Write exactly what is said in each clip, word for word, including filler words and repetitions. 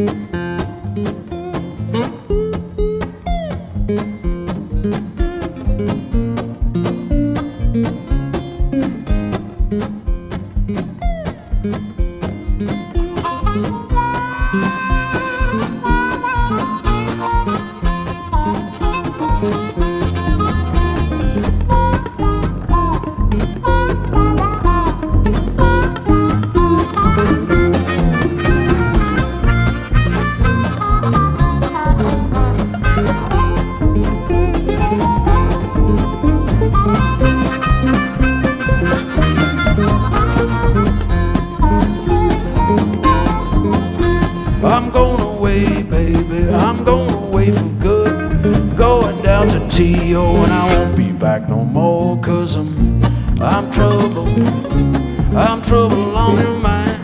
I'm going away, baby, I'm going away for good. Going down to T O and I won't be back no more. Cause I'm, I'm trouble, I'm trouble on your mind.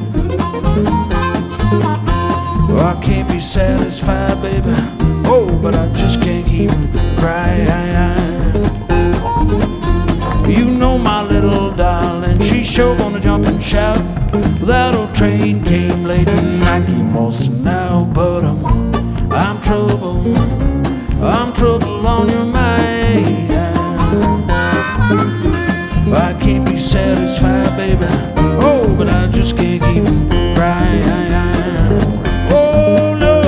Well, I can't be satisfied, baby, oh, but I just can't even cry. You know my little darling, she's sure gonna jump and shout. That old train came late and I keep mossing now. But I'm, I'm trouble, I'm trouble on your mind. I can't be satisfied, baby, oh, but I just can't even cry. Oh no.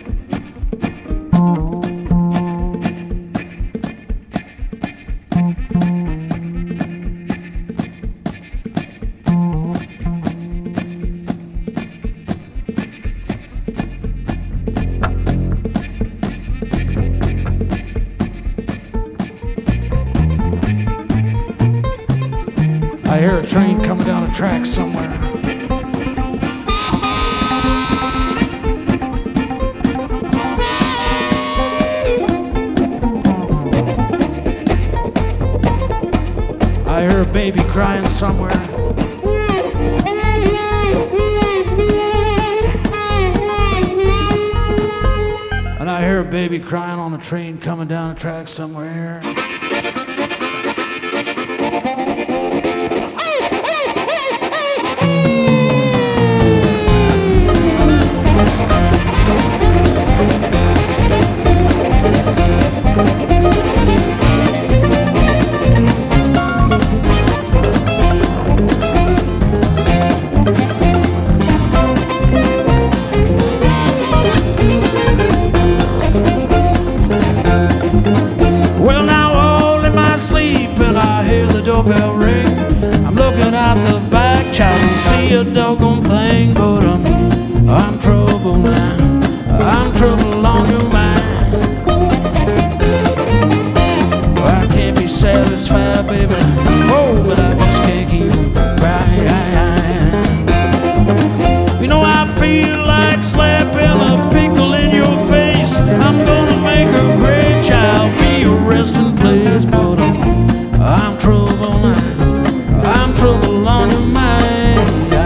Thank I hear a train coming down a track somewhere. I hear a baby crying somewhere. And I hear a baby crying on a train coming down a track somewhere. Doorbell ring. I'm looking out the back, child, don't see a doggone thing, but I'm, I'm trouble now. I'm trouble on your mind. I can't be satisfied, baby. Oh, but I just can't keep crying. You know I feel like slapping a pickle in your face. I'm gonna make a great child be your resting place, but I'm I'm trouble now, I'm trouble on your mind.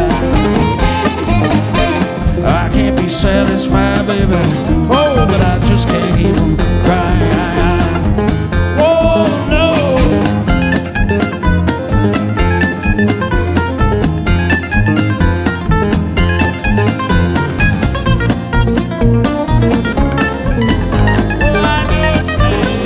I can't be satisfied, baby. Oh, but I just can't keep from crying. Oh, no. Well, I just can't.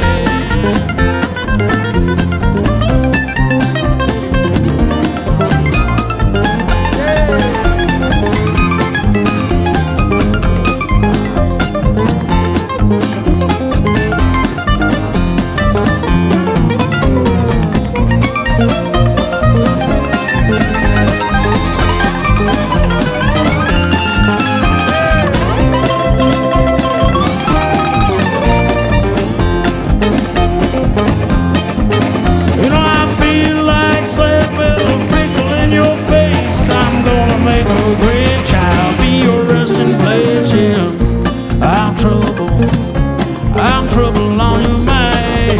Make a great child be your resting place. Yeah, I'm trouble, I'm trouble on your mind.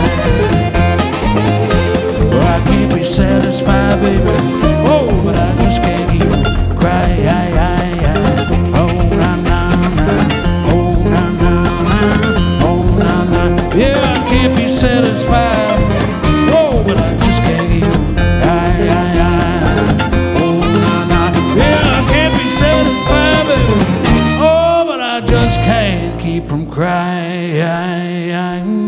Oh, I can't be satisfied, baby. Oh, but I just can't keep crying. Oh, na na na, oh na na na, oh na na. Yeah, I can't be satisfied. Oh, but I just can't keep crying. Just can't keep from crying.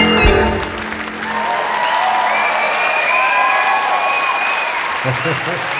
Ha ha ha.